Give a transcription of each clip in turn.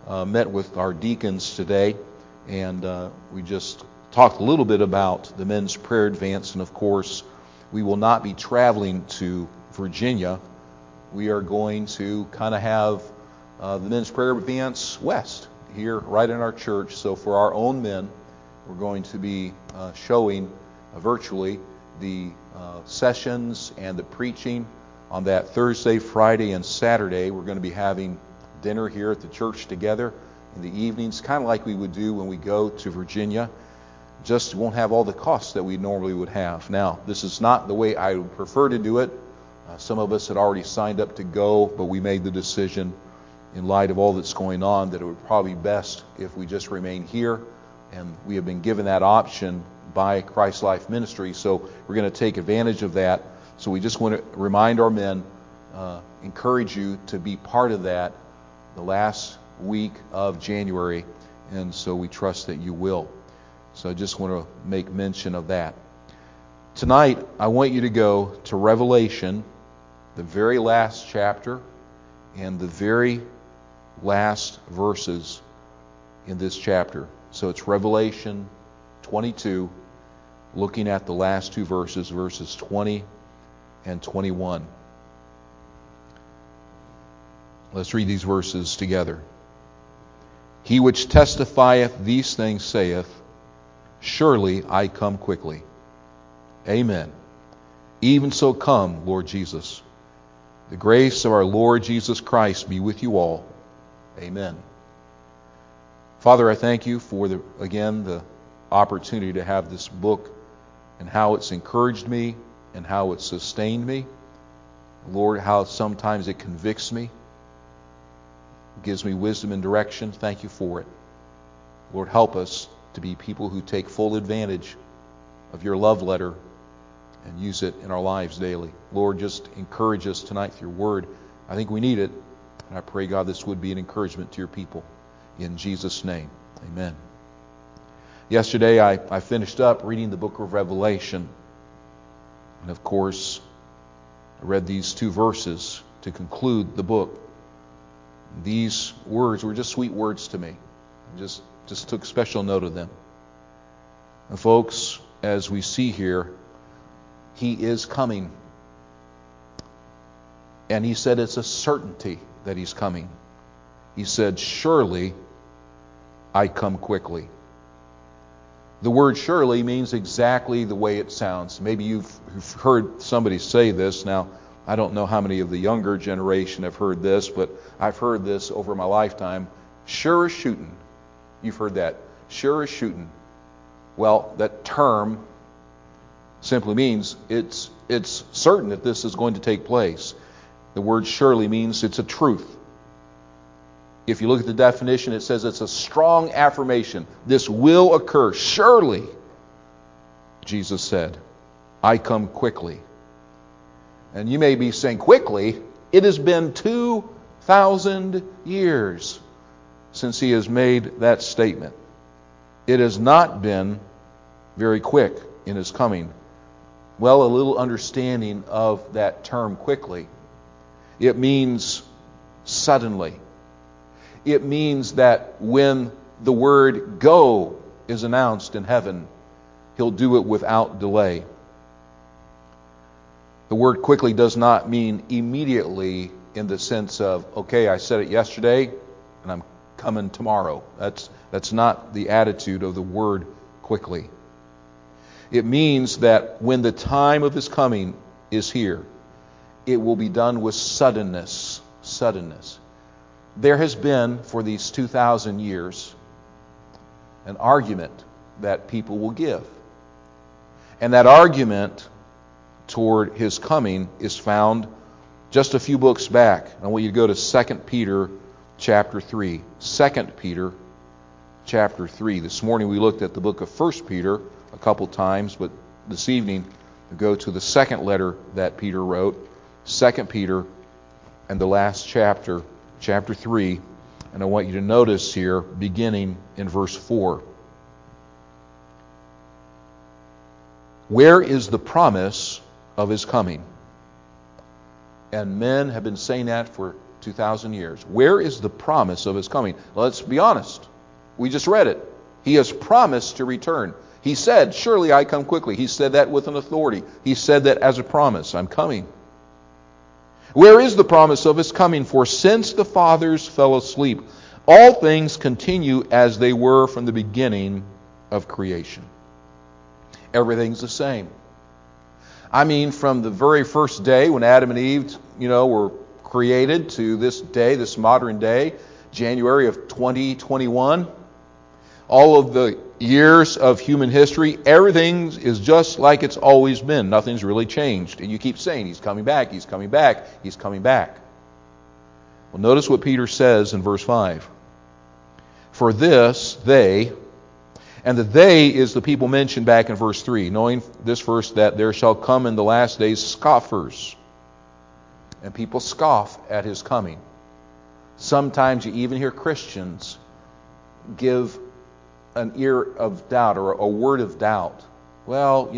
met with our deacons today, and we just talked a little bit about the men's prayer advance. And of course, we will not be traveling to Virginia. We are going to kind of have the men's prayer advance west here right in our church. So for our own men, we're going to be showing virtually the sessions and the preaching on that Thursday, Friday, and Saturday. We're going to be having dinner here at the church together in the evenings, kind of like we would do when we go to Virginia. Just won't have all the costs that we normally would have. Now, this is not the way I would prefer to do it. Some of us had already signed up to go, but we made the decision in light of all that's going on that it would probably be best if we just remain here. And we have been given that option by Christ Life Ministry, so we're going to take advantage of that. So we just want to remind our men, encourage you to be part of that the last week of January, and so we trust that you will. So I just want to make mention of that. Tonight, I want you to go to Revelation, the very last chapter, and the very last verses in this chapter. So it's Revelation 22, looking at the last two verses, verses 20 and 21. Let's read these verses together. He which testifieth these things saith, Surely I come quickly. Amen. Even so come, Lord Jesus. The grace of our Lord Jesus Christ be with you all. Amen. Father, I thank you for the opportunity to have this book and how it's encouraged me and how it's sustained me. Lord, how sometimes it convicts me, gives me wisdom and direction. Thank you for it. Lord, help us to be people who take full advantage of your love letter and use it in our lives daily. Lord, just encourage us tonight through your word. I think we need it, and I pray, God, this would be an encouragement to your people. In Jesus' name, amen. Yesterday, I finished up reading the book of Revelation. And of course, I read these two verses to conclude the book. These words were just sweet words to me. I just took special note of them. And folks, as we see here, he is coming. And he said it's a certainty that he's coming. He said, Surely I come quickly. The word surely means exactly the way it sounds. Maybe you've heard somebody say this. Now, I don't know how many of the younger generation have heard this, but I've heard this over my lifetime. Sure as shooting. You've heard that. Sure as shooting. Well, that term simply means it's certain that this is going to take place. The word surely means it's a truth. If you look at the definition, it says it's a strong affirmation. This will occur. Surely, Jesus said, I come quickly. And you may be saying, quickly? It has been 2,000 years since he has made that statement. It has not been very quick in his coming. Well, a little understanding of that term quickly. It means suddenly. It means that when the word go is announced in heaven, he'll do it without delay. The word quickly does not mean immediately in the sense of, okay, I said it yesterday and I'm coming tomorrow. That's not the attitude of the word quickly. It means that when the time of his coming is here, it will be done with suddenness. Suddenness. There has been, for these 2,000 years, an argument that people will give. And that argument toward his coming is found just a few books back. I want you to go to 2 Peter chapter 3. 2 Peter chapter 3. This morning we looked at the book of 1 Peter a couple times, but this evening we go to the second letter that Peter wrote, 2 Peter, and the last chapter, chapter 3. And I want you to notice here, beginning in verse 4. Where is the promise of his coming? And men have been saying that for 2,000 years. Where is the promise of His coming? Let's be honest. We just read it. He has promised to return. He said, surely I come quickly. He said that with an authority. He said that as a promise. I'm coming. Where is the promise of His coming? For since the fathers fell asleep, all things continue as they were from the beginning of creation. Everything's the same. I mean, from the very first day when Adam and Eve, were created to this day, this modern day, January of 2021, all of the years of human history, everything is just like it's always been. Nothing's really changed. And you keep saying, He's coming back, He's coming back, He's coming back. Well, notice what Peter says in verse 5. For this, they, and the they is the people mentioned back in verse 3, knowing this verse that there shall come in the last days scoffers. And people scoff at His coming. Sometimes you even hear Christians give an ear of doubt or a word of doubt. Well,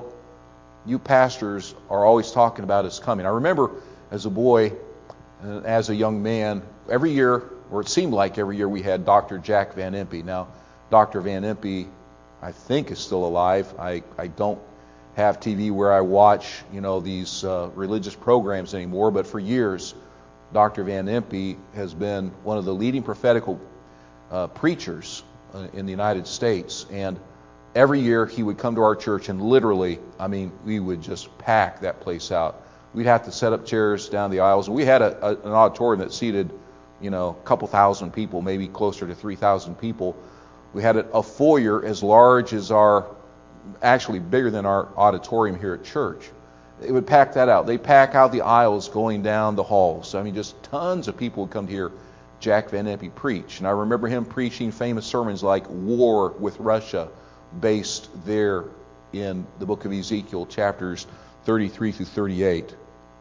you pastors are always talking about His coming. I remember as a boy, as a young man, every year, or it seemed like every year, we had Dr. Jack Van Impe. Now, Dr. Van Impe, I think, is still alive. I don't have TV where I watch, these religious programs anymore, but for years, Dr. Van Impe has been one of the leading prophetical preachers in the United States. And every year he would come to our church and literally, we would just pack that place out. We'd have to set up chairs down the aisles. And we had an auditorium that seated, a couple thousand people, maybe closer to 3,000 people. We had a foyer as large as actually bigger than our auditorium here at church. They would pack that out. They pack out the aisles going down the halls. Just tons of people would come to hear Jack Van Impe preach. And I remember him preaching famous sermons like War with Russia, based there in the book of Ezekiel, chapters 33 through 38.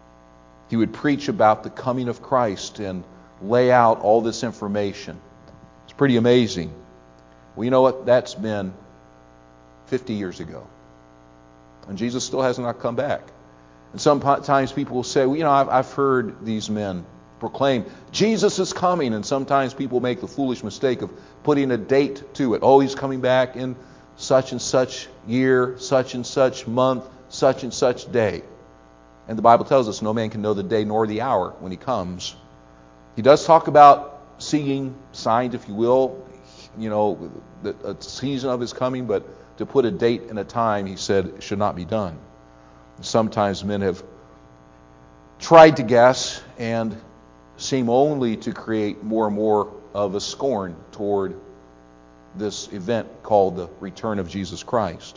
He would preach about the coming of Christ and lay out all this information. It's pretty amazing. Well, you know what? That's been 50 years ago. And Jesus still has not come back. And sometimes people will say, I've heard these men proclaim, Jesus is coming. And sometimes people make the foolish mistake of putting a date to it. Oh, He's coming back in such and such year, such and such month, such and such day. And the Bible tells us no man can know the day nor the hour when He comes. He does talk about seeing signs, if you will, a season of His coming, but to put a date and a time, He said, should not be done. Sometimes men have tried to guess and seem only to create more and more of a scorn toward this event called the return of Jesus Christ.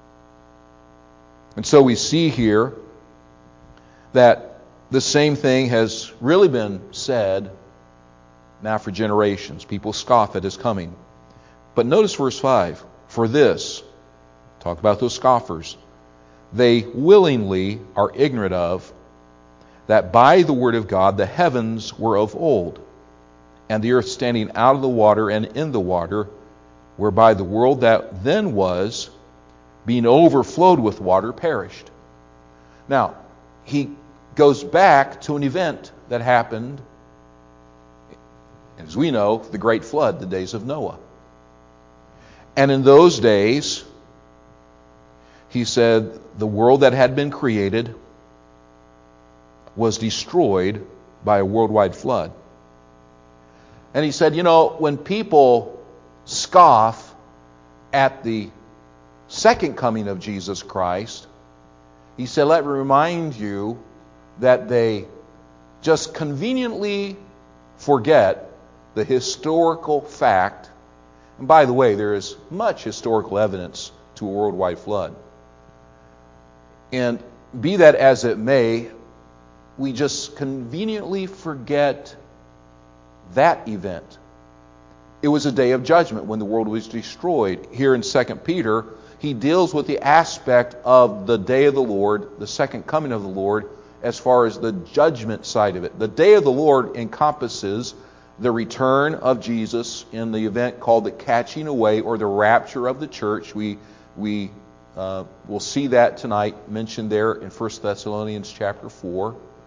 And so we see here that the same thing has really been said now for generations. People scoff at His coming. But notice verse 5. For this, talk about those scoffers, they willingly are ignorant of that by the word of God the heavens were of old, and the earth standing out of the water and in the water, whereby the world that then was, being overflowed with water, perished. Now, he goes back to an event that happened, as we know, the great flood, the days of Noah. And in those days, he said, the world that had been created was destroyed by a worldwide flood. And he said, when people scoff at the second coming of Jesus Christ, he said, let me remind you that they just conveniently forget the historical fact. And by the way, there is much historical evidence to a worldwide flood. And be that as it may, we just conveniently forget that event. It was a day of judgment when the world was destroyed. Here in 2 Peter, he deals with the aspect of the day of the Lord, the second coming of the Lord, as far as the judgment side of it. The day of the Lord encompasses the return of Jesus in the event called the catching away or the rapture of the church. We will see that tonight mentioned there in 1 Thessalonians chapter 4.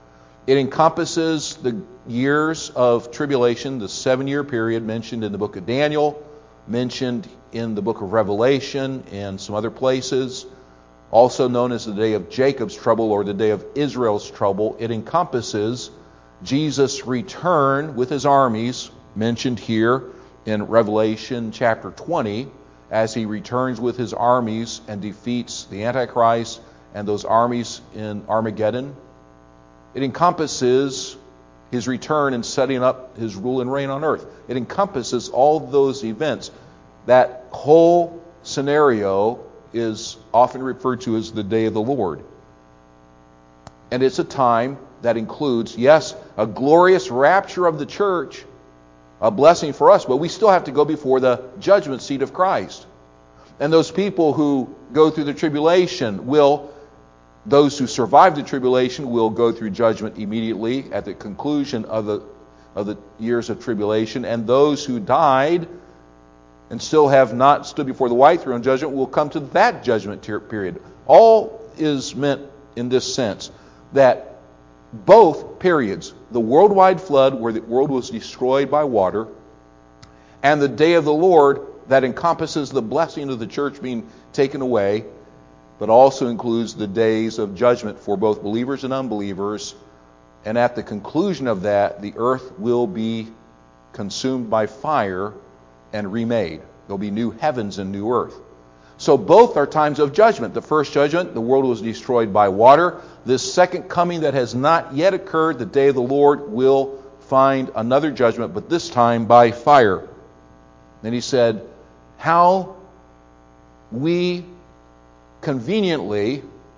It encompasses the years of tribulation, the 7-year period mentioned in the book of Daniel, mentioned in the book of Revelation and some other places, also known as the day of Jacob's trouble or the day of Israel's trouble. It encompasses Jesus' return with his armies, mentioned here in Revelation chapter 20, as he returns with his armies and defeats the Antichrist and those armies in Armageddon. It encompasses his return and setting up his rule and reign on earth. It encompasses all those events. That whole scenario is often referred to as the day of the Lord. And it's a time that includes, yes, a glorious rapture of the church, a blessing for us, but we still have to go before the judgment seat of Christ. And those people who go through the tribulation those who survive the tribulation will go through judgment immediately at the conclusion of the years of tribulation. And those who died and still have not stood before the white throne judgment will come to that judgment period. All is meant in this sense that both periods, the worldwide flood where the world was destroyed by water, and the day of the Lord that encompasses the blessing of the church being taken away, but also includes the days of judgment for both believers and unbelievers. And at the conclusion of that, the earth will be consumed by fire and remade. There'll be new heavens and new earth. So both are times of judgment. The first judgment, the world was destroyed by water. This second coming that has not yet occurred, the day of the Lord, will find another judgment, but this time by fire. Then he said, how we conveniently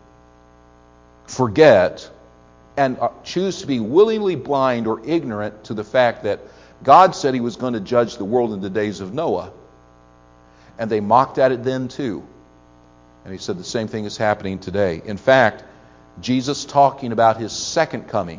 forget and choose to be willingly blind or ignorant to the fact that God said he was going to judge the world in the days of Noah. And they mocked at it then too. And he said the same thing is happening today. In fact, Jesus talking about his second coming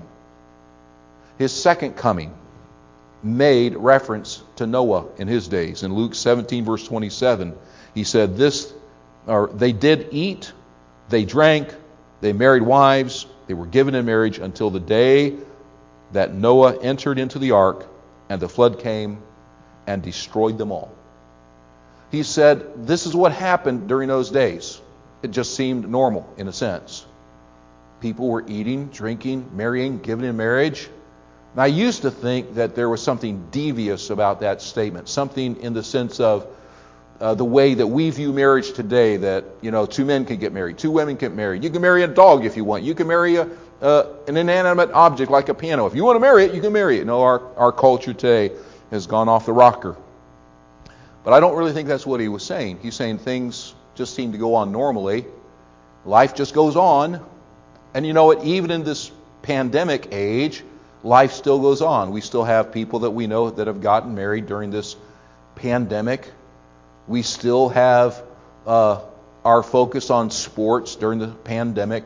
made reference to Noah in his days. In Luke 17 verse 27, he said they did eat, they drank, they married wives, they were given in marriage until the day that Noah entered into the ark and the flood came and destroyed them all. He said this is what happened during those days. It just seemed normal in a sense. People were eating, drinking, marrying, given in marriage. And I used to think that there was something devious about that statement, something in the sense of the way that we view marriage today, that, two men can get married, two women can get married. You can marry a dog if you want. You can marry an inanimate object like a piano. If you want to marry it, you can marry it. Our culture today has gone off the rocker. But I don't really think that's what he was saying. He's saying things just seem to go on normally. Life just goes on. And you know what? Even in this pandemic age, life still goes on. We still have people that we know that have gotten married during this pandemic. We still have our focus on sports during the pandemic.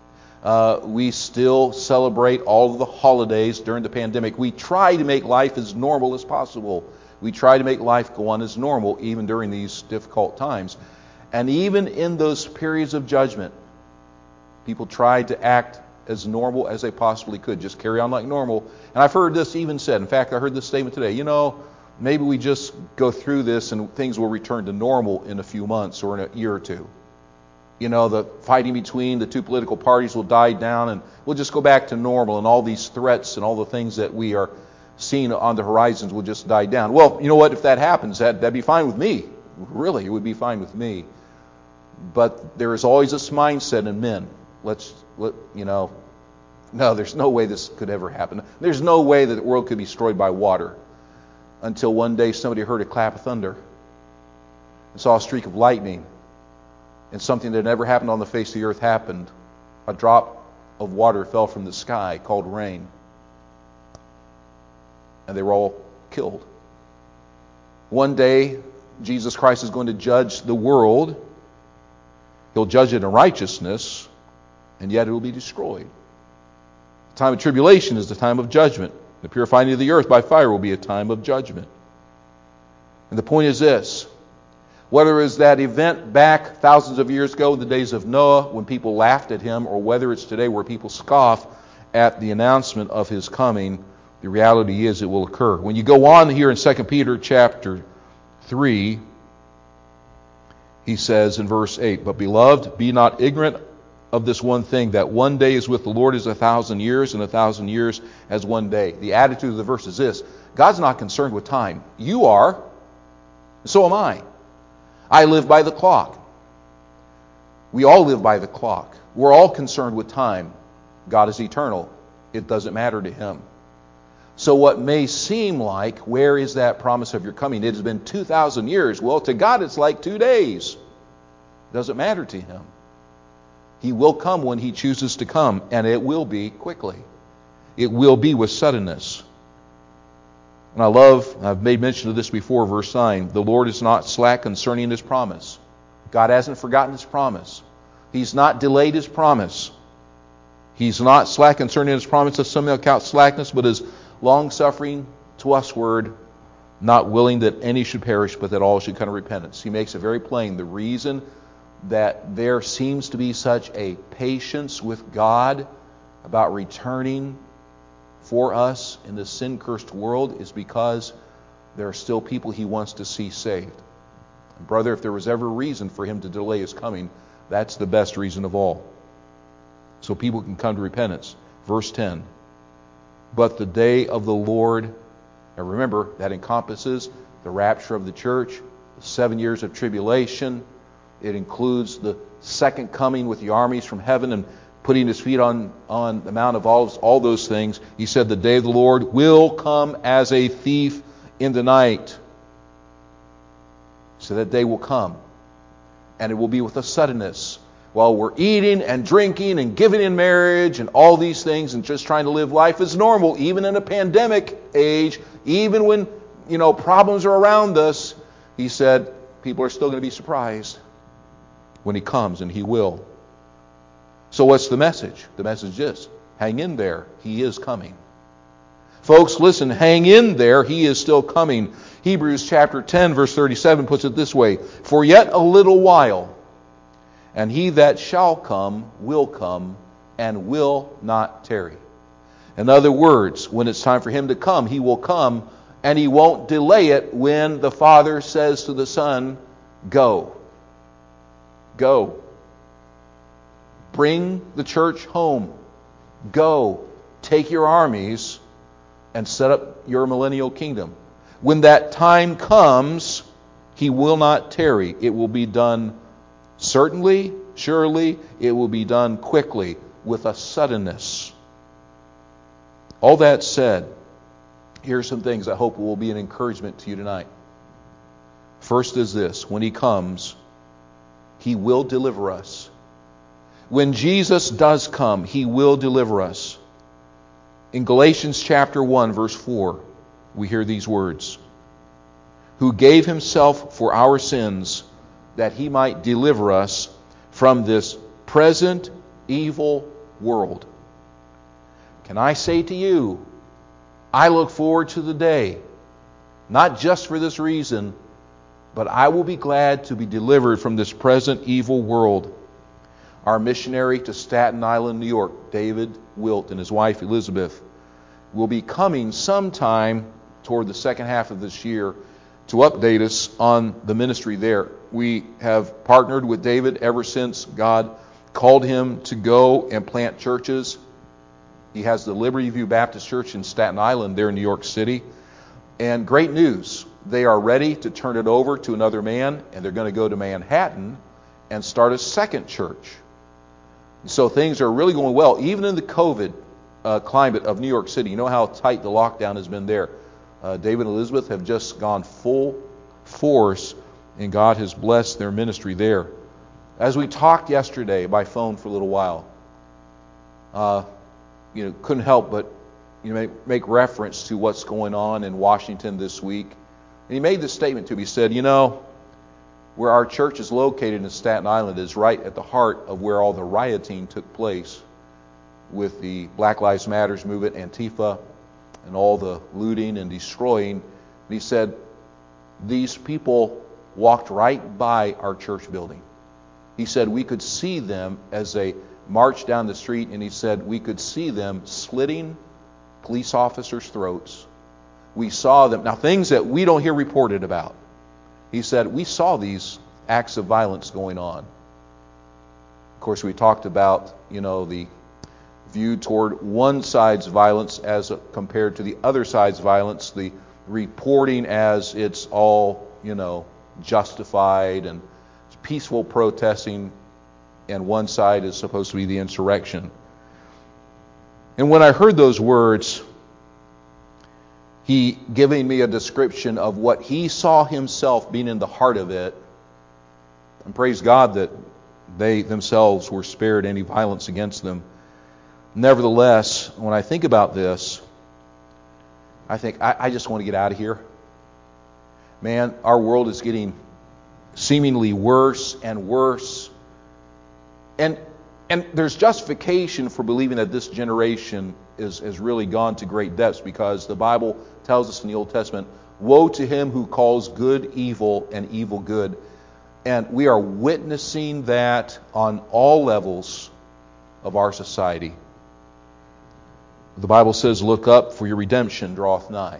We still celebrate all of the holidays during the pandemic. We try to make life as normal as possible. We try to make life go on as normal even during these difficult times. And even in those periods of judgment, people tried to act as normal as they possibly could. Just carry on like normal. And I've heard this even said. In fact, I heard this statement today. Maybe we just go through this and things will return to normal in a few months or in a year or two. The fighting between the two political parties will die down and we'll just go back to normal, and all these threats and all the things that we are seeing on the horizons will just die down. Well, you know what? If that happens, that'd be fine with me. Really, it would be fine with me. But there is always this mindset in men. No, there's no way this could ever happen. There's no way that the world could be destroyed by water. Until one day somebody heard a clap of thunder and saw a streak of lightning, and something that never happened on the face of the earth happened. A drop of water fell from the sky called rain, and they were all killed. One day Jesus Christ is going to judge the world. He'll judge it in righteousness, and yet it will be destroyed. The time of tribulation is the time of judgment. The purifying of the earth by fire will be a time of judgment. And the point is this: whether it was that event back thousands of years ago in the days of Noah when people laughed at him, or whether it's today where people scoff at the announcement of His coming, the reality is it will occur. When you go on here in 2 Peter chapter 3, he says in verse 8, "But beloved, be not ignorant of this one thing, that one day is with the Lord as 1,000 years, and 1,000 years as one day." The attitude of the verse is this: God's not concerned with time. You are. So am I. I live by the clock. We all live by the clock. We're all concerned with time. God is eternal. It doesn't matter to Him. So what may seem like, where is that promise of your coming? It has been 2,000 years. Well, to God it's like 2 days. Doesn't matter to Him. He will come when He chooses to come, and it will be quickly. It will be with suddenness. And I've made mention of this before, verse 9. The Lord is not slack concerning His promise. God hasn't forgotten His promise. He's not delayed His promise. He's not slack concerning His promise, as some account slackness, but is long-suffering to usward, not willing that any should perish, but that all should come to repentance. He makes it very plain. The reason that there seems to be such a patience with God about returning for us in this sin-cursed world is because there are still people He wants to see saved. And brother, if there was ever a reason for Him to delay His coming, that's the best reason of all. So people can come to repentance. Verse 10. But the day of the Lord, and remember, that encompasses the rapture of the church, the 7 years of tribulation. It includes the second coming with the armies from heaven and putting His feet on the Mount of Olives, all those things. He said the day of the Lord will come as a thief in the night. So that day will come. And it will be with a suddenness. While we're eating and drinking and giving in marriage and all these things and just trying to live life as normal, even in a pandemic age, even when, problems are around us, He said people are still going to be surprised when He comes, and He will. So what's the message? The message is, hang in there. He is coming. Folks, listen, hang in there. He is still coming. Hebrews chapter 10, verse 37 puts it this way: For yet a little while, and He that shall come and will not tarry. In other words, when it's time for Him to come, He will come, and He won't delay it when the Father says to the Son, go. Go. Bring the church home. Go. Take your armies and set up your millennial kingdom. When that time comes, He will not tarry. It will be done certainly, surely. It will be done quickly, with a suddenness. All that said, here are some things I hope will be an encouragement to you tonight. First is this: when He comes, He will deliver us. When Jesus does come, He will deliver us. In Galatians chapter 1, verse 4, we hear these words: who gave Himself for our sins, that He might deliver us from this present evil world. Can I say to you, I look forward to the day, not just for this reason, but I will be glad to be delivered from this present evil world. Our missionary to Staten Island, New York, David Wilt, and his wife Elizabeth, will be coming sometime toward the second half of this year to update us on the ministry there. We have partnered with David ever since God called him to go and plant churches. He has the Liberty View Baptist Church in Staten Island there in New York City. And great news, they are ready to turn it over to another man, and they're going to go to Manhattan and start a second church. So things are really going well, even in the COVID climate of New York City. You know how tight the lockdown has been there. David and Elizabeth have just gone full force, and God has blessed their ministry there. As we talked yesterday by phone for a little while, couldn't help but make reference to what's going on in Washington this week. And he made this statement to me. He said, where our church is located in Staten Island is right at the heart of where all the rioting took place with the Black Lives Matter movement, Antifa, and all the looting and destroying. And he said, these people walked right by our church building. He said we could see them as they marched down the street, and he said we could see them slitting police officers' throats. We saw them. Now, things that we don't hear reported about. He said, we saw these acts of violence going on. Of course, we talked about, the view toward one side's violence as compared to the other side's violence, the reporting as it's all, justified and peaceful protesting, and one side is supposed to be the insurrection. And when I heard those words, he giving me a description of what he saw himself being in the heart of it, and praise God that they themselves were spared any violence against them. Nevertheless, when I think about this, I think I just want to get out of here. Man, our world is getting seemingly worse and worse. And there's justification for believing that this generation has really gone to great depths, because the Bible tells us in the Old Testament, woe to him who calls good evil and evil good. And we are witnessing that on all levels of our society. The Bible says, look up, for your redemption draweth nigh.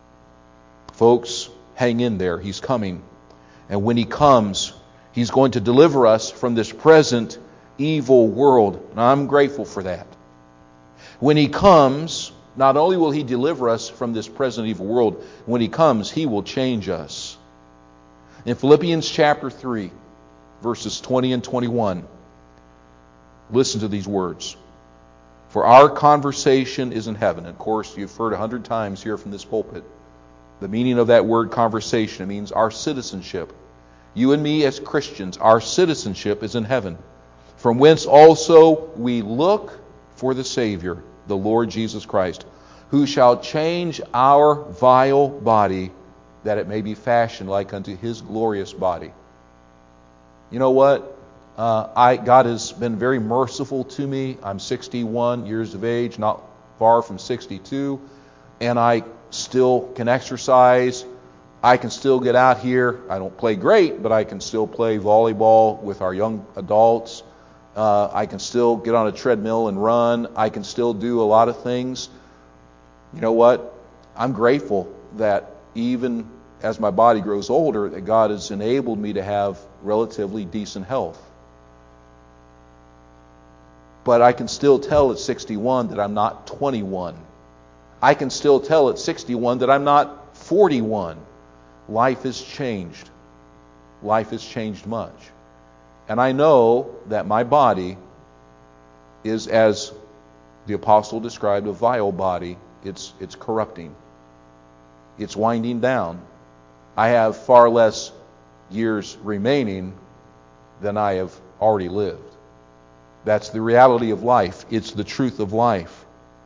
Folks, hang in there. He's coming. And when he comes, he's going to deliver us from this present evil world. And I'm grateful for that. When he comes, not only will he deliver us from this present evil world, when he comes, he will change us. In Philippians chapter 3, verses 20 and 21, listen to these words. For our conversation is in heaven. Of course, you've heard 100 times here from this pulpit the meaning of that word conversation. It means our citizenship. You and me as Christians, our citizenship is in heaven, from whence also we look for the Savior, the Lord Jesus Christ, who shall change our vile body, that it may be fashioned like unto his glorious body. You know what? God has been very merciful to me. I'm 61 years of age, not far from 62, and I still can exercise. I can still get out here. I don't play great, but I can still play volleyball with our young adults. I can still get on a treadmill and run. I can still do a lot of things. You know what? I'm grateful that even as my body grows older, that God has enabled me to have relatively decent health. But I can still tell at 61 that I'm not 21. I can still tell at 61 that I'm not 41. Life has changed. Life has changed much. And I know that my body is, as the apostle described, a vile body. It's corrupting. It's winding down. I have far less years remaining than I have already lived. That's the reality of life. It's the truth of life.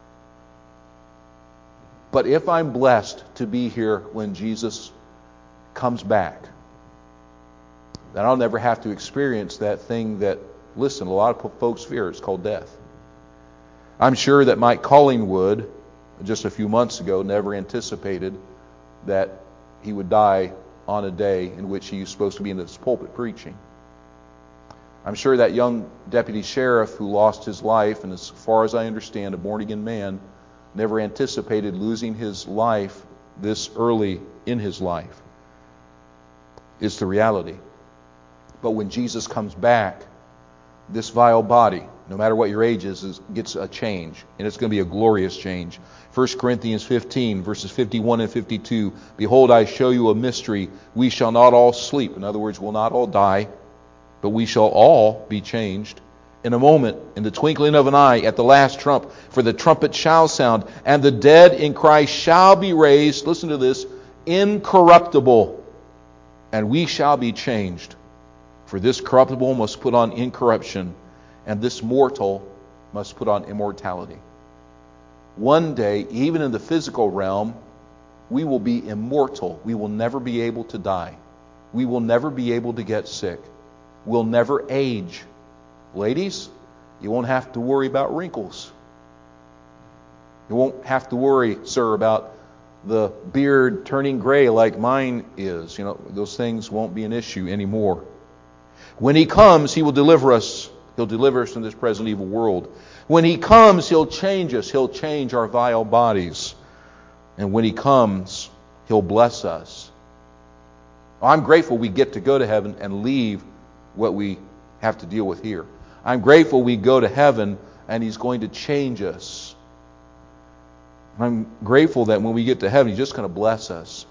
But if I'm blessed to be here when Jesus comes back, then I'll never have to experience that thing that, listen, a lot of folks fear. It's called death. I'm sure that Mike Collingwood, just a few months ago, never anticipated that he would die on a day in which he was supposed to be in this pulpit preaching. I'm sure that young deputy sheriff who lost his life, and as far as I understand, a born-again man, never anticipated losing his life this early in his life. It's the reality. But when Jesus comes back, this vile body, no matter what your age is, gets a change. And it's going to be a glorious change. 1 Corinthians 15, verses 51 and 52. Behold, I show you a mystery. We shall not all sleep. In other words, we'll not all die, but we shall all be changed. In a moment, in the twinkling of an eye, at the last trump, for the trumpet shall sound, and the dead in Christ shall be raised, listen to this, incorruptible, and we shall be changed. For this corruptible must put on incorruption, and this mortal must put on immortality. One day, even in the physical realm, we will be immortal. We will never be able to die. We will never be able to get sick. We'll never age. Ladies, you won't have to worry about wrinkles. You won't have to worry, sir, about the beard turning gray like mine is. Those things won't be an issue anymore. When he comes, he will deliver us. He'll deliver us from this present evil world. When He comes, He'll change us. He'll change our vile bodies. And when He comes, He'll bless us. I'm grateful we get to go to heaven and leave what we have to deal with here. I'm grateful we go to heaven and He's going to change us. I'm grateful that when we get to heaven, He's just going to bless us.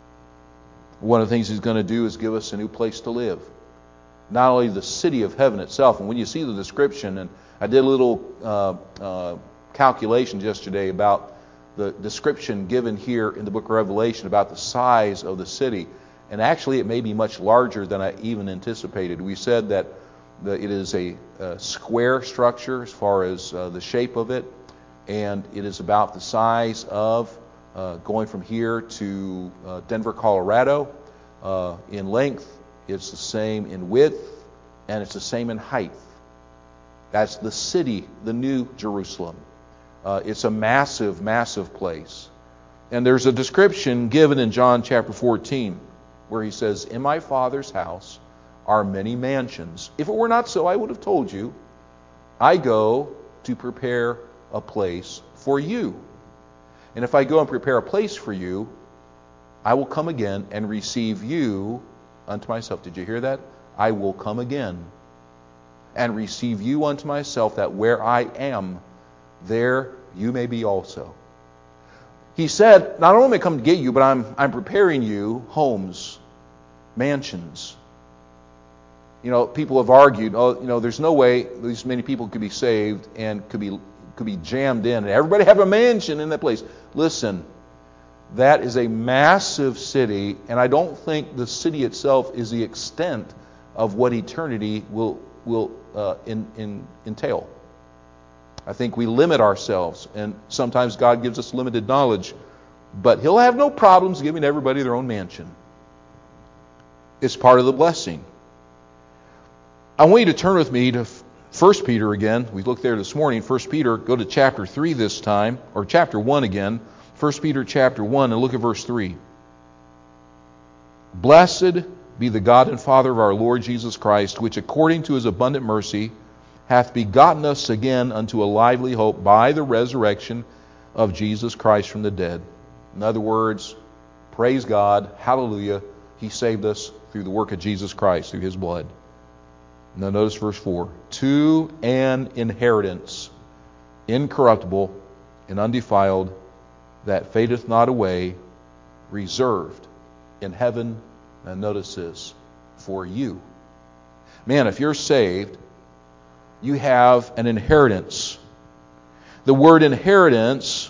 One of the things He's going to do is give us a new place to live. Not only the city of heaven itself, and when you see the description, and I did a little calculation yesterday about the description given here in the book of Revelation about the size of the city. And actually it may be much larger than I even anticipated. We said that it is a square structure as far as the shape of it. And it is about the size of going from here to Denver, Colorado. In length, it's the same in width, and it's the same in height. That's the city, the New Jerusalem. It's a massive, massive place. And there's a description given in John chapter 14 where He says, "In my Father's house are many mansions. If it were not so, I would have told you. I go to prepare a place for you. And if I go and prepare a place for you, I will come again and receive you unto myself." Did you hear that? I will come again and receive you unto myself, that where I am, there you may be also. He said, not only am I come to get you, but I'm preparing you homes, mansions. You know, people have argued, there's no way these many people could be saved and could be jammed in, and everybody have a mansion in that place. Listen, that is a massive city, and I don't think the city itself is the extent of what eternity will entail. I think we limit ourselves, and sometimes God gives us limited knowledge, but He'll have no problems giving everybody their own mansion. It's part of the blessing. I want you to turn with me to 1 Peter again. We looked there this morning. 1 Peter, go to chapter 3 this time, or chapter 1 again. 1 Peter chapter 1, and look at verse 3. "Blessed be the God and Father of our Lord Jesus Christ, which according to His abundant mercy hath begotten us again unto a lively hope by the resurrection of Jesus Christ from the dead." In other words, praise God, hallelujah, He saved us through the work of Jesus Christ, through His blood. Now notice verse 4. "To an inheritance, incorruptible and undefiled, that fadeth not away, reserved in heaven," and notice this, "for you." Man, if you're saved, you have an inheritance. The word inheritance,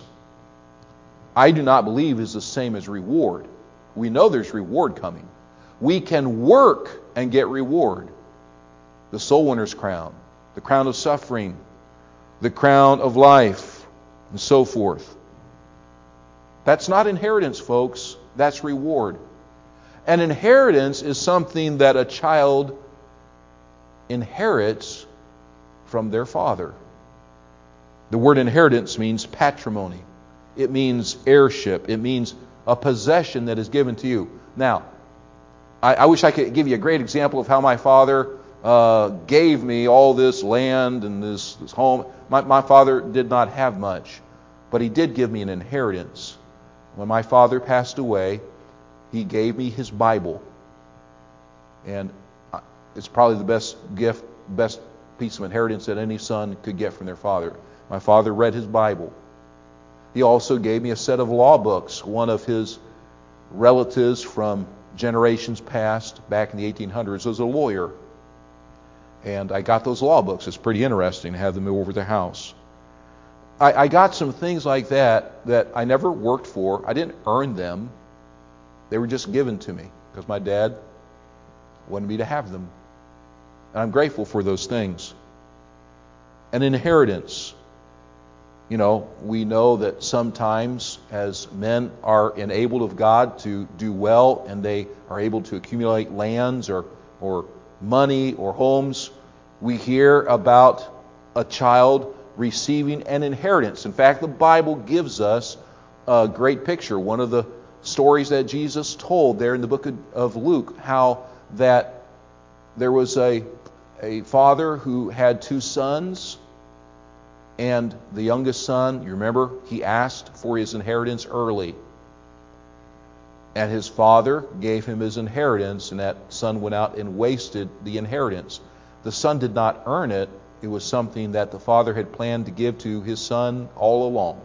I do not believe is the same as reward. We know there's reward coming. We can work and get reward. The soul winner's crown, the crown of suffering, the crown of life, and so forth. That's not inheritance, folks. That's reward. An inheritance is something that a child inherits from their father. The word inheritance means patrimony. It means heirship. It means a possession that is given to you. Now, I wish I could give you a great example of how my father gave me all this land and this home. My father did not have much, but he did give me an inheritance. When my father passed away, he gave me his Bible. And it's probably the best gift, best piece of inheritance that any son could get from their father. My father read his Bible. He also gave me a set of law books. One of his relatives from generations past, back in the 1800s, was a lawyer. And I got those law books. It's pretty interesting to have them over the house. I got some things like that I never worked for. I didn't earn them. They were just given to me because my dad wanted me to have them. And I'm grateful for those things. An inheritance. You know, we know that sometimes as men are enabled of God to do well and they are able to accumulate lands or money or homes, we hear about a child receiving an inheritance. In fact, the Bible gives us a great picture. One of the stories that Jesus told there in the book of Luke, how that there was a a father who had two sons, and the youngest son, you remember, he asked for his inheritance early. And his father gave him his inheritance, and that son went out and wasted the inheritance. The son did not earn it. It was something that the father had planned to give to his son all along,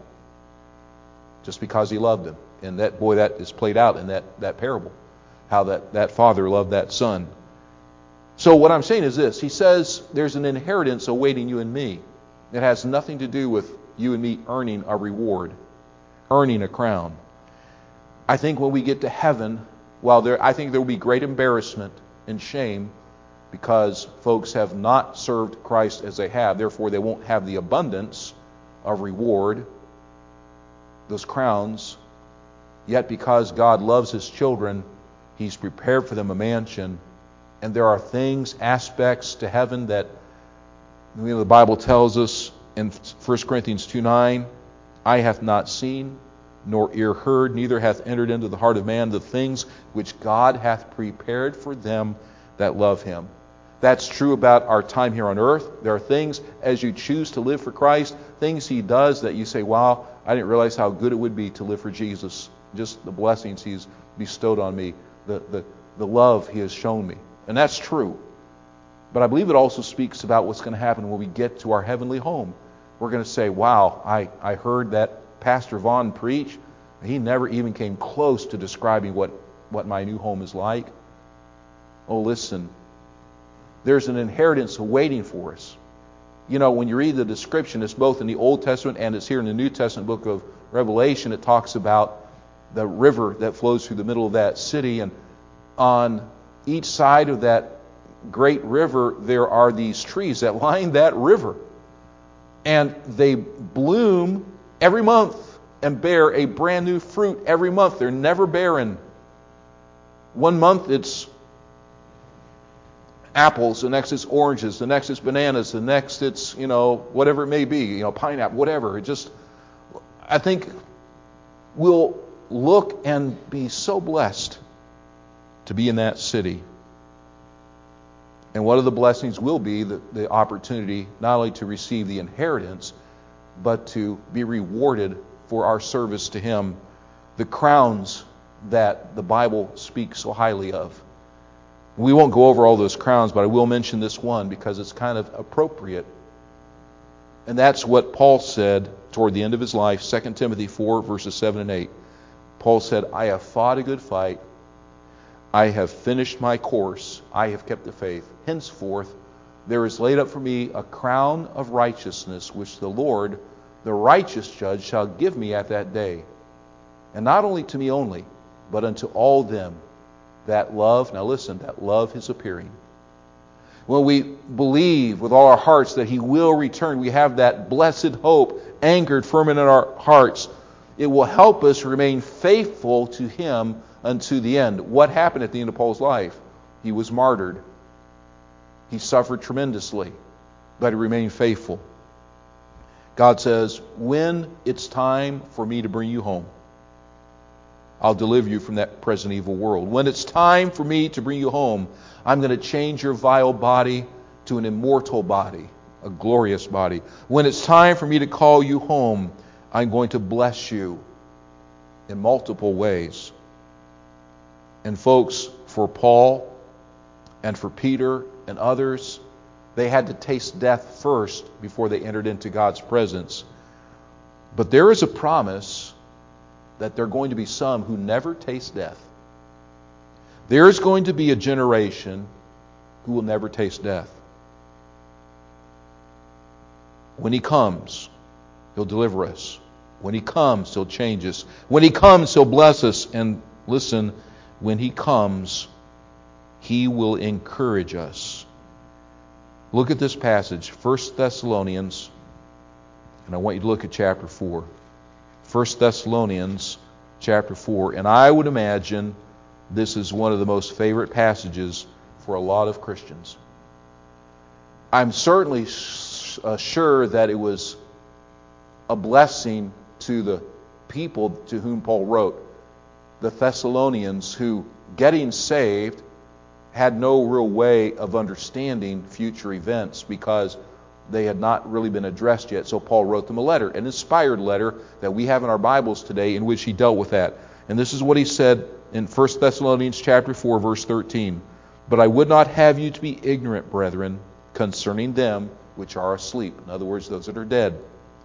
just because he loved him. And that is played out in that parable, how that father loved that son. So what I'm saying is this. He says there's an inheritance awaiting you and me. It has nothing to do with you and me earning a reward, earning a crown. I think when we get to heaven, I think there will be great embarrassment and shame because folks have not served Christ as they have. Therefore, they won't have the abundance of reward, those crowns. Yet because God loves His children, He's prepared for them a mansion. And there are things, aspects to heaven that the Bible tells us in 1 Corinthians 2:9, eye hath not seen, nor ear heard, neither hath entered into the heart of man the things which God hath prepared for them that love Him. That's true about our time here on earth. There are things, as you choose to live for Christ, things He does that you say, wow, I didn't realize how good it would be to live for Jesus. Just the blessings He's bestowed on me, the love He has shown me. And that's true. But I believe it also speaks about what's going to happen when we get to our heavenly home. We're going to say, wow, I heard that Pastor Vaughn preach. He never even came close to describing what my new home is like. Oh, listen. There's an inheritance awaiting for us. You know, when you read the description, it's both in the Old Testament and it's here in the New Testament book of Revelation. It talks about the river that flows through the middle of that city. And on each side of that great river, there are these trees that line that river. And they bloom every month and bear a brand new fruit every month. They're never barren. One month it's apples, the next it's oranges, the next it's bananas, the next it's, whatever it may be, pineapple, whatever. I think we'll look and be so blessed to be in that city. And one of the blessings will be the opportunity not only to receive the inheritance, but to be rewarded for our service to Him. The crowns that the Bible speaks so highly of. We won't go over all those crowns, but I will mention this one because it's kind of appropriate. And that's what Paul said toward the end of his life, 2 Timothy 4, verses 7 and 8. Paul said, I have fought a good fight. I have finished my course. I have kept the faith. Henceforth, there is laid up for me a crown of righteousness, which the Lord, the righteous judge, shall give me at that day. And not only to me only, but unto all them that love, now listen, that love His appearing. When we believe with all our hearts that He will return, we have that blessed hope anchored firm in our hearts. It will help us remain faithful to Him unto the end. What happened at the end of Paul's life? He was martyred. He suffered tremendously, but he remained faithful. God says, when it's time for me to bring you home, I'll deliver you from that present evil world. When it's time for me to bring you home, I'm going to change your vile body to an immortal body, a glorious body. When it's time for me to call you home, I'm going to bless you in multiple ways. And folks, for Paul and for Peter and others, they had to taste death first before they entered into God's presence. But there is a promise that there are going to be some who never taste death. There is going to be a generation who will never taste death. When He comes, He'll deliver us. When He comes, He'll change us. When He comes, He'll bless us. And listen, when He comes, He will encourage us. Look at this passage, 1 Thessalonians, and I want you to look at chapter 4. 1 Thessalonians chapter 4. And I would imagine this is one of the most favorite passages for a lot of Christians. I'm certainly sure that it was a blessing to the people to whom Paul wrote, the Thessalonians, who, getting saved, had no real way of understanding future events because they had not really been addressed yet. So Paul wrote them a letter, an inspired letter that we have in our Bibles today in which he dealt with that. And this is what he said in 1 Thessalonians chapter 4, verse 13. But I would not have you to be ignorant, brethren, concerning them which are asleep. In other words, those that are dead.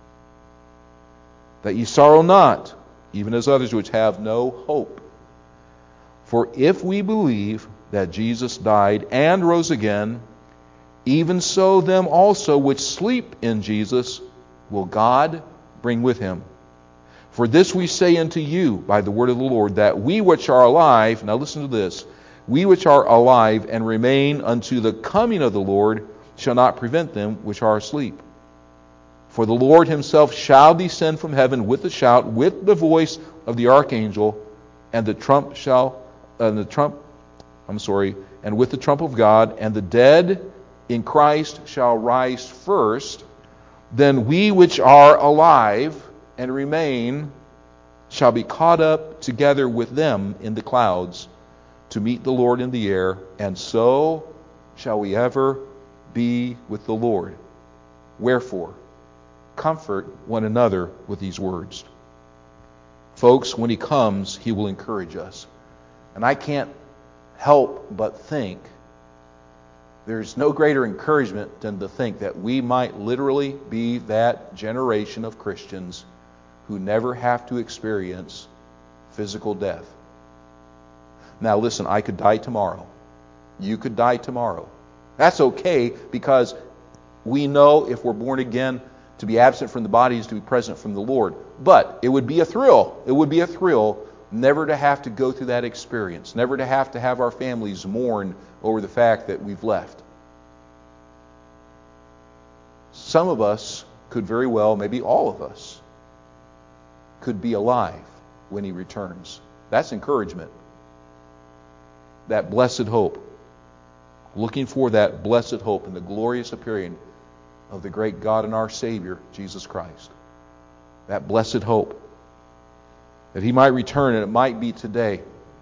That ye sorrow not, even as others which have no hope. For if we believe that Jesus died and rose again, even so them also which sleep in Jesus will God bring with him. For this we say unto you by the word of the Lord, that we which are alive, now listen to this, we which are alive and remain unto the coming of the Lord shall not prevent them which are asleep. For the Lord himself shall descend from heaven with a shout, with the voice of the archangel, and with the trump of God, and the dead in Christ shall rise first. Then we which are alive and remain shall be caught up together with them in the clouds to meet the Lord in the air, and so shall we ever be with the Lord. Wherefore, comfort one another with these words. Folks, when he comes, he will encourage us. And I can't help but think there's no greater encouragement than to think that we might literally be that generation of Christians who never have to experience physical death. Now listen, I could die tomorrow. You could die tomorrow. That's okay, because we know if we're born again, to be absent from the body is to be present from the Lord. But it would be a thrill. It would be a thrill never to have to go through that experience, never to have our families mourn over the fact that we've left. Some of us could very well, maybe all of us, could be alive when he returns. That's encouragement. That blessed hope. Looking for that blessed hope in the glorious appearing of the great God and our Savior, Jesus Christ. That blessed hope. That he might return, and it might be today.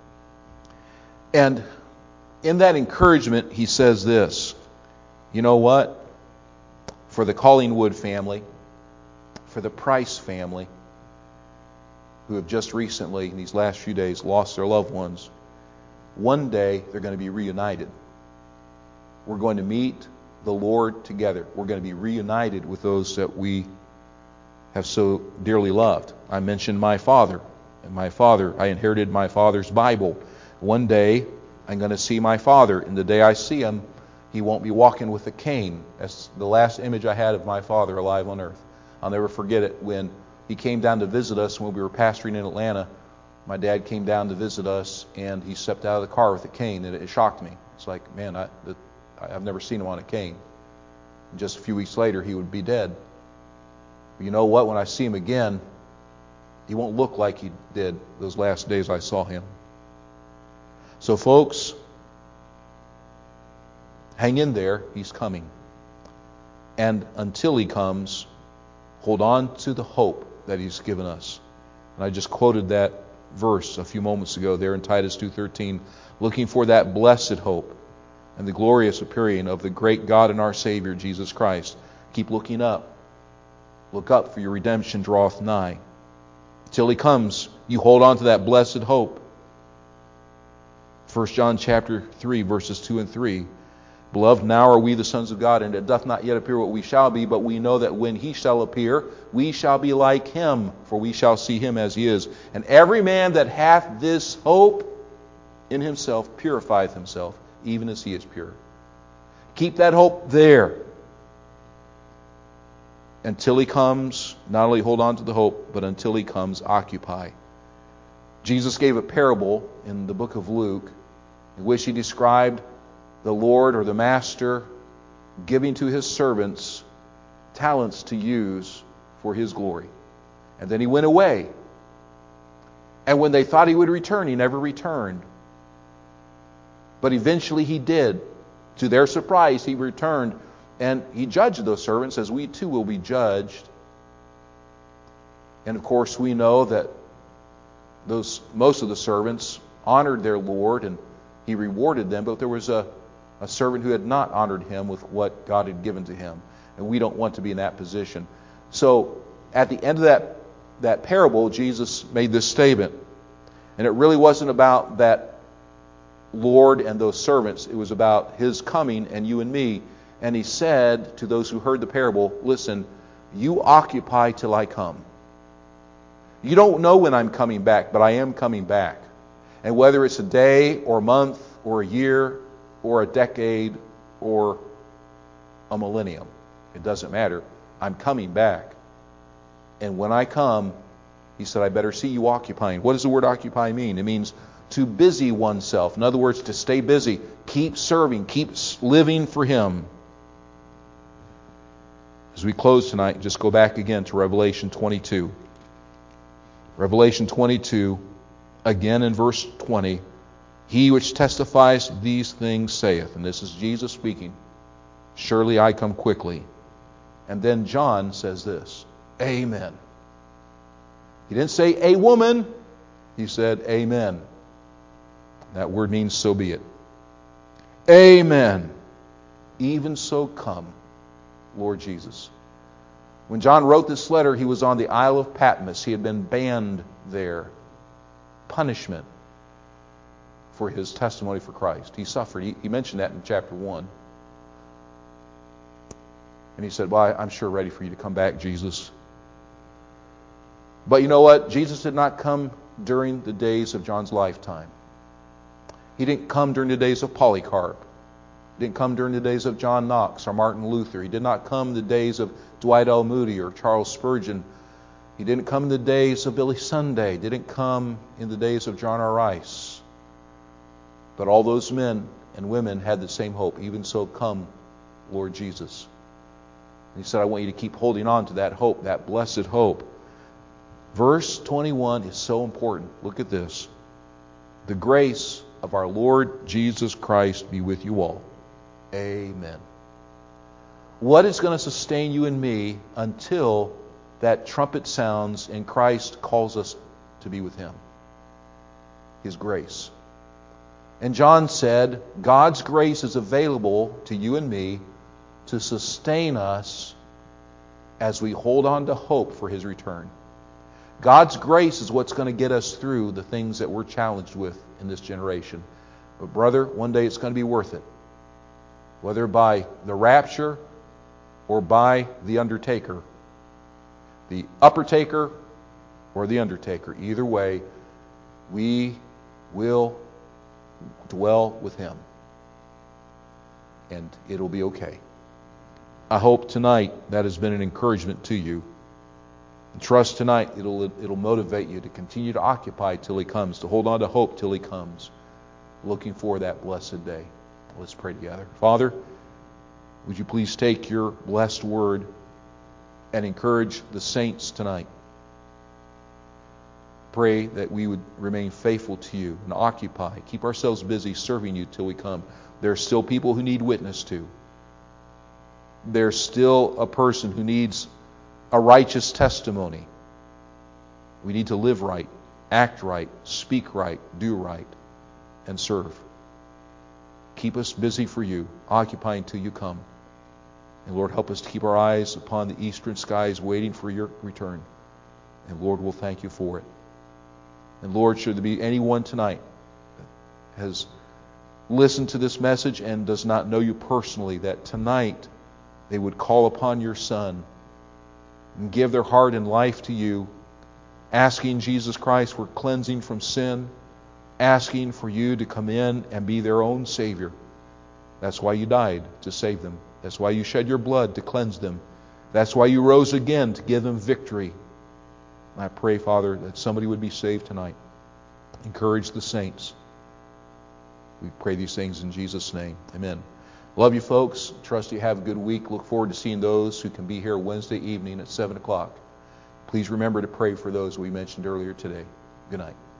And in that encouragement, he says this. You know what? For the Collingwood family, for the Price family, who have just recently, in these last few days, lost their loved ones, one day they're going to be reunited. We're going to meet the Lord together. We're going to be reunited with those that we have so dearly loved. I mentioned my father. And I inherited my father's Bible. One day, I'm going to see my father. And the day I see him, he won't be walking with a cane. That's the last image I had of my father alive on earth. I'll never forget it. When he came down to visit us when we were pastoring in Atlanta, my dad came down to visit us, and he stepped out of the car with a cane, and it shocked me. It's like, man, I've never seen him on a cane. And just a few weeks later, he would be dead. But you know what? When I see him again, he won't look like he did those last days I saw him. So folks, hang in there. He's coming. And until he comes, hold on to the hope that he's given us. And I just quoted that verse a few moments ago there in Titus 2:13, looking for that blessed hope and the glorious appearing of the great God and our Savior, Jesus Christ. Keep looking up. Look up, for your redemption draweth nigh. Till he comes, you hold on to that blessed hope. 1 John chapter 3, verses 2 and 3. Beloved, now are we the sons of God, and it doth not yet appear what we shall be, but we know that when he shall appear, we shall be like him, for we shall see him as he is. And every man that hath this hope in himself purifieth himself, even as he is pure. Keep that hope there. Until he comes, not only hold on to the hope, but until he comes, occupy. Jesus gave a parable in the book of Luke in which he described the Lord or the Master giving to his servants talents to use for his glory. And then he went away. And when they thought he would return, he never returned. But eventually he did. To their surprise, he returned. And he judged those servants as we too will be judged. And of course we know that most of the servants honored their Lord and He rewarded them, but there was a servant who had not honored him with what God had given to him. And we don't want to be in that position. So at the end of that parable, Jesus made this statement. And it really wasn't about that Lord and those servants. It was about his coming and you and me. And he said to those who heard the parable, listen, you occupy till I come. You don't know when I'm coming back, but I am coming back. And whether it's a day or a month or a year or a decade or a millennium, it doesn't matter. I'm coming back. And when I come, he said, I better see you occupying. What does the word occupy mean? It means to busy oneself. In other words, to stay busy. Keep serving. Keep living for him. As we close tonight, just go back again to Revelation 22. Revelation 22, again in verse 20. He which testifies these things saith, and this is Jesus speaking, surely I come quickly. And then John says this, Amen. He didn't say a woman, he said amen. That word means so be it. Amen. Even so come, Lord Jesus. When John wrote this letter, he was on the Isle of Patmos. He had been banned there. Punishment for his testimony for Christ. He suffered. He mentioned that in chapter 1. And he said, well, I'm sure ready for you to come back, Jesus. But you know what? Jesus did not come during the days of John's lifetime. He didn't come during the days of Polycarp. He didn't come during the days of John Knox or Martin Luther. He did not come in the days of Dwight L. Moody or Charles Spurgeon. He didn't come in the days of Billy Sunday. He didn't come in the days of John R. Rice. But all those men and women had the same hope. Even so, come, Lord Jesus. And he said, I want you to keep holding on to that hope, that blessed hope. Verse 21 is so important. Look at this. The grace of our Lord Jesus Christ be with you all. Amen. What is going to sustain you and me until that trumpet sounds and Christ calls us to be with him? His grace. And John said, God's grace is available to you and me to sustain us as we hold on to hope for his return. God's grace is what's going to get us through the things that we're challenged with in this generation. But brother, one day it's going to be worth it. Whether by the rapture or by the undertaker. The upper taker or the undertaker. Either way, we will dwell with him. And it'll be okay. I hope tonight that has been an encouragement to you. And trust tonight it'll motivate you to continue to occupy till he comes, to hold on to hope till he comes. Looking for that blessed day. Let's pray together. Father, would you please take your blessed word and encourage the saints tonight. Pray that we would remain faithful to you and occupy. Keep ourselves busy serving you till we come. There are still people who need witness to. There's still a person who needs a righteous testimony. We need to live right, act right, speak right, do right, and serve. Keep us busy for you, occupying till you come. And Lord, help us to keep our eyes upon the eastern skies, waiting for your return. And Lord, we'll thank you for it. And Lord, should there be anyone tonight that has listened to this message and does not know you personally, that tonight they would call upon your Son and give their heart and life to you, asking Jesus Christ for cleansing from sin, asking for you to come in and be their own Savior. That's why you died, to save them. That's why you shed your blood, to cleanse them. That's why you rose again, to give them victory. And I pray, Father, that somebody would be saved tonight. Encourage the saints. We pray these things in Jesus' name. Amen. Love you, folks. Trust you have a good week. Look forward to seeing those who can be here Wednesday evening at 7 o'clock. Please remember to pray for those we mentioned earlier today. Good night.